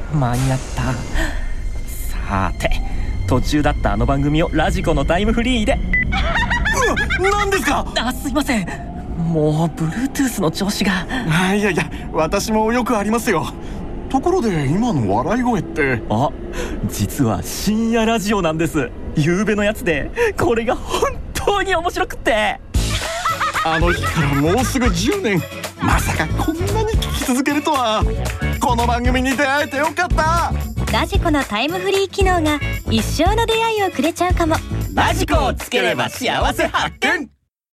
間に合った。さて、途中だったあの番組をラジコのタイムフリーで。 何ですか？ すいません、もう Bluetooth の調子が。 いやいや、私もよくありますよ。ところで今の笑い声って。 実は深夜ラジオなんです。夕べのやつで、これが本当に面白くって。 あの日からもうすぐ10年。まさかこんなに聞き続けるとは。この番組に出会えてよかった。 ラジコのタイムフリー機能が一生の出会いをくれちゃうかも。 ラジコをつければ幸せ発見。